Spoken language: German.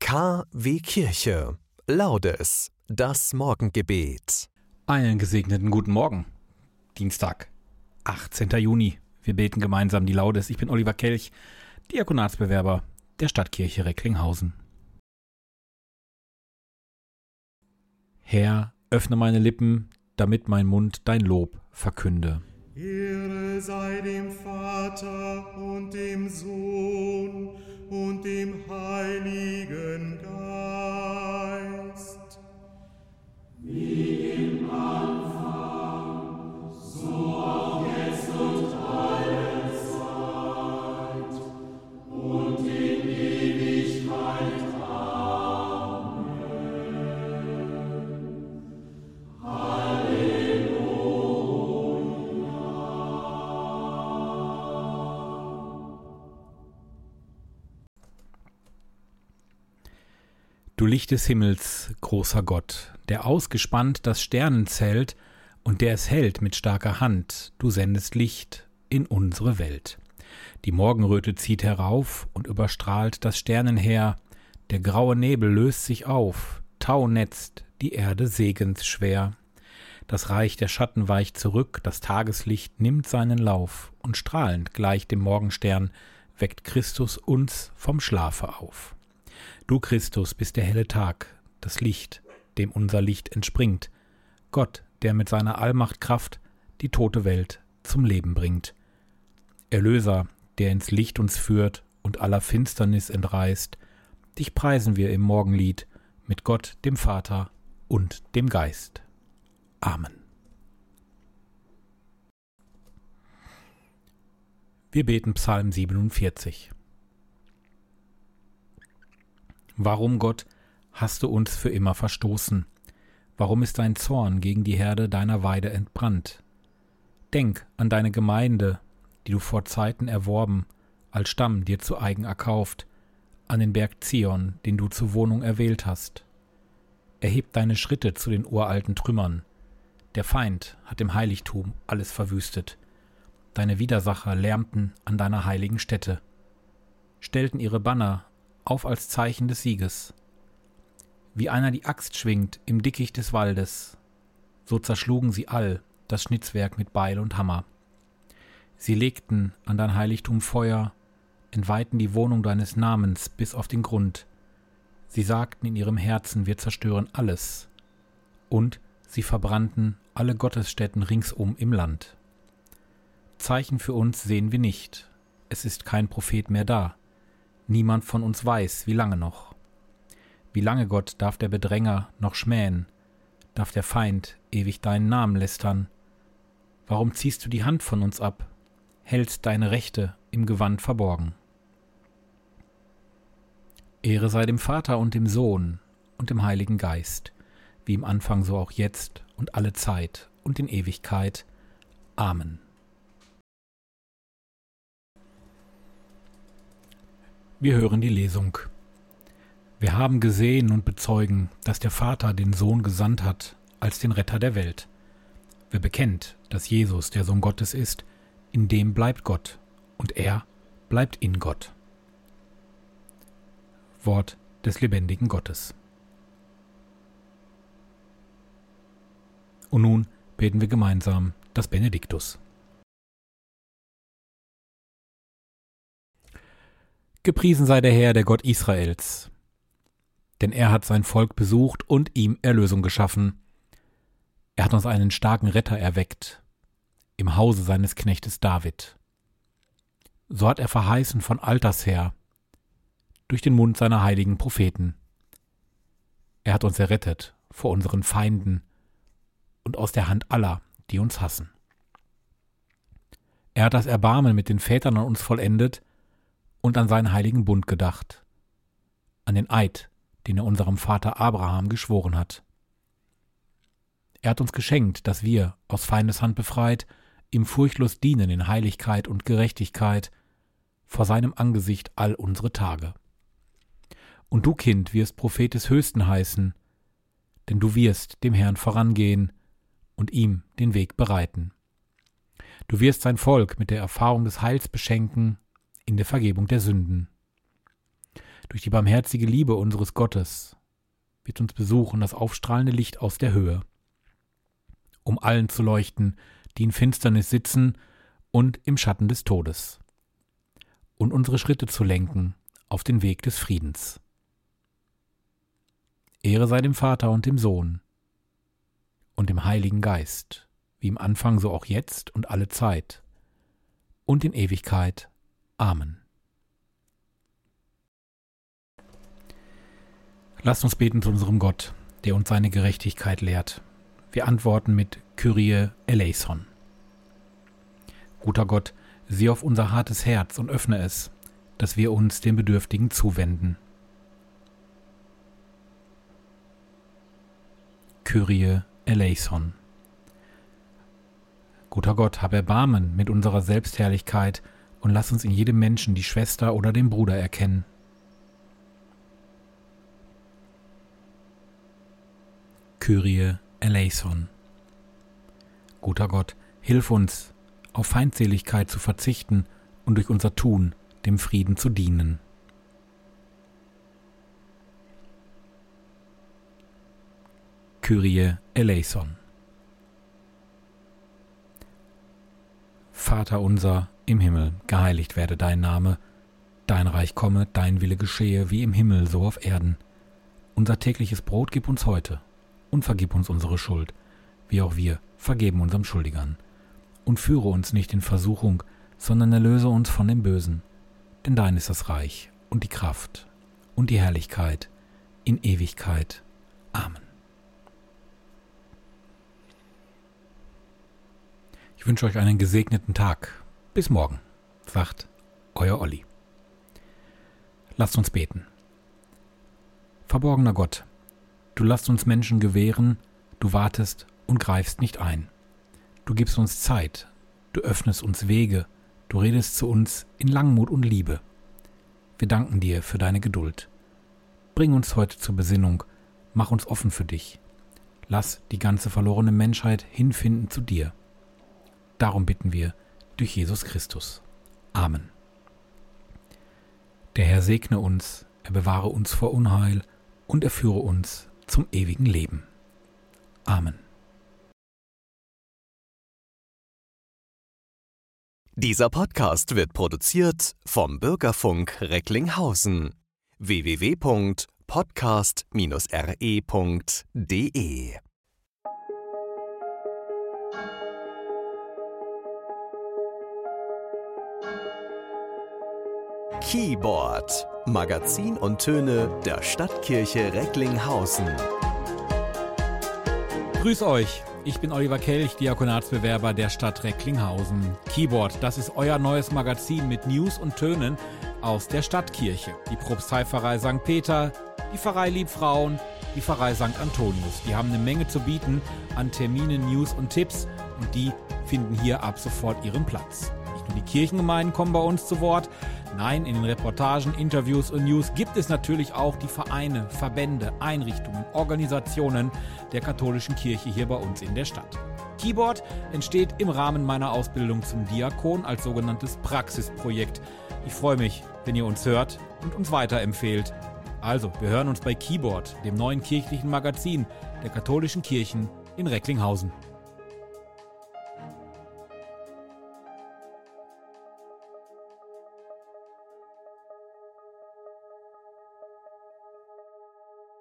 KW Kirche. Laudes, das Morgengebet. Einen gesegneten guten Morgen. Dienstag, 18. Juni. Wir beten gemeinsam die Laudes. Ich bin Oliver Kelch, Diakonatsbewerber der Stadtkirche Recklinghausen. Herr, öffne meine Lippen, damit mein Mund dein Lob verkünde. Ehre sei dem Vater und dem Sohn und dem Heiligen Geist. Wie im Anfang, so auch jetzt und alle Zeit und in Ewigkeit. Amen. Du Licht des Himmels, großer Gott, der ausgespannt das Sternenzelt und der es hält mit starker Hand, du sendest Licht in unsere Welt. Die Morgenröte zieht herauf und überstrahlt das Sternenheer, der graue Nebel löst sich auf, Tau netzt die Erde segensschwer. Das Reich der Schatten weicht zurück, das Tageslicht nimmt seinen Lauf und strahlend gleich dem Morgenstern weckt Christus uns vom Schlafe auf. Du, Christus, bist der helle Tag, das Licht, dem unser Licht entspringt. Gott, der mit seiner Allmachtkraft die tote Welt zum Leben bringt. Erlöser, der ins Licht uns führt und aller Finsternis entreißt, dich preisen wir im Morgenlied mit Gott, dem Vater und dem Geist. Amen. Wir beten Psalm 47. Warum, Gott, hast du uns für immer verstoßen? Warum ist dein Zorn gegen die Herde deiner Weide entbrannt? Denk an deine Gemeinde, die du vor Zeiten erworben, als Stamm dir zu eigen erkauft, an den Berg Zion, den du zur Wohnung erwählt hast. Erheb deine Schritte zu den uralten Trümmern. Der Feind hat im Heiligtum alles verwüstet. Deine Widersacher lärmten an deiner heiligen Stätte, stellten ihre Banner auf als Zeichen des Sieges. Wie einer die Axt schwingt im Dickicht des Waldes, so zerschlugen sie all das Schnitzwerk mit Beil und Hammer. Sie legten an dein Heiligtum Feuer, entweihten die Wohnung deines Namens bis auf den Grund. Sie sagten in ihrem Herzen, wir zerstören alles. Und sie verbrannten alle Gottesstätten ringsum im Land. Zeichen für uns sehen wir nicht. Es ist kein Prophet mehr da. Niemand von uns weiß, wie lange noch. Wie lange, Gott, darf der Bedränger noch schmähen? Darf der Feind ewig deinen Namen lästern? Warum ziehst du die Hand von uns ab, hältst deine Rechte im Gewand verborgen? Ehre sei dem Vater und dem Sohn und dem Heiligen Geist, wie im Anfang so auch jetzt und alle Zeit und in Ewigkeit. Amen. Wir hören die Lesung. Wir haben gesehen und bezeugen, dass der Vater den Sohn gesandt hat als den Retter der Welt. Wer bekennt, dass Jesus der Sohn Gottes ist, in dem bleibt Gott und er bleibt in Gott. Wort des lebendigen Gottes. Und nun beten wir gemeinsam das Benediktus. Gepriesen sei der Herr, der Gott Israels, denn er hat sein Volk besucht und ihm Erlösung geschaffen. Er hat uns einen starken Retter erweckt, im Hause seines Knechtes David. So hat er verheißen von alters her, durch den Mund seiner heiligen Propheten. Er hat uns errettet vor unseren Feinden und aus der Hand aller, die uns hassen. Er hat das Erbarmen mit den Vätern an uns vollendet und an seinen heiligen Bund gedacht, an den Eid, den er unserem Vater Abraham geschworen hat. Er hat uns geschenkt, dass wir, aus Feindeshand befreit, ihm furchtlos dienen in Heiligkeit und Gerechtigkeit, vor seinem Angesicht all unsere Tage. Und du, Kind, wirst Prophet des Höchsten heißen, denn du wirst dem Herrn vorangehen und ihm den Weg bereiten. Du wirst sein Volk mit der Erfahrung des Heils beschenken in der Vergebung der Sünden. durch die barmherzige Liebe unseres Gottes wird uns besuchen das aufstrahlende Licht aus der Höhe, um allen zu leuchten, die in Finsternis sitzen und im Schatten des Todes, und unsere Schritte zu lenken auf den Weg des Friedens. Ehre sei dem Vater und dem Sohn und dem Heiligen Geist, wie im Anfang so auch jetzt und alle Zeit und in Ewigkeit. Amen. Lasst uns beten zu unserem Gott, der uns seine Gerechtigkeit lehrt. Wir antworten mit Kyrie eleison. Guter Gott, sieh auf unser hartes Herz und öffne es, dass wir uns den Bedürftigen zuwenden. Kyrie eleison. Guter Gott, hab Erbarmen mit unserer Selbstherrlichkeit und lass uns in jedem Menschen die Schwester oder den Bruder erkennen. Kyrie eleison. Guter Gott, hilf uns, auf Feindseligkeit zu verzichten und durch unser Tun dem Frieden zu dienen. Kyrie eleison. Vater unser im Himmel, geheiligt werde dein Name, dein Reich komme, dein Wille geschehe, wie im Himmel, so auf Erden. Unser tägliches Brot gib uns heute und vergib uns unsere Schuld, wie auch wir vergeben unseren Schuldigern. Und führe uns nicht in Versuchung, sondern erlöse uns von dem Bösen. Denn dein ist das Reich und die Kraft und die Herrlichkeit in Ewigkeit. Amen. Ich wünsche euch einen gesegneten Tag. Bis morgen, sagt euer Olli. Lasst uns beten. Verborgener Gott, du lässt uns Menschen gewähren, du wartest und greifst nicht ein. Du gibst uns Zeit, du öffnest uns Wege, du redest zu uns in Langmut und Liebe. Wir danken dir für deine Geduld. Bring uns heute zur Besinnung, mach uns offen für dich. Lass die ganze verlorene Menschheit hinfinden zu dir. Darum bitten wir durch Jesus Christus. Amen. Der Herr segne uns, er bewahre uns vor Unheil und er führe uns zum ewigen Leben. Amen. Dieser Podcast wird produziert vom Bürgerfunk Recklinghausen. www.podcast-re.de Keyboard, Magazin und Töne der Stadtkirche Recklinghausen. Grüß euch, ich bin Oliver Kelch, Diakonatsbewerber der Stadt Recklinghausen. Keyboard, das ist euer neues Magazin mit News und Tönen aus der Stadtkirche. Die Propsteipfarrei St. Peter, die Pfarrei Liebfrauen, die Pfarrei St. Antonius. Die haben eine Menge zu bieten an Terminen, News und Tipps und die finden hier ab sofort ihren Platz. Nicht nur die Kirchengemeinden kommen bei uns zu Wort, nein, in den Reportagen, Interviews und News gibt es natürlich auch die Vereine, Verbände, Einrichtungen, Organisationen der katholischen Kirche hier bei uns in der Stadt. Keyboard entsteht im Rahmen meiner Ausbildung zum Diakon als sogenanntes Praxisprojekt. Ich freue mich, wenn ihr uns hört und uns weiterempfehlt. Also, wir hören uns bei Keyboard, dem neuen kirchlichen Magazin der katholischen Kirchen in Recklinghausen.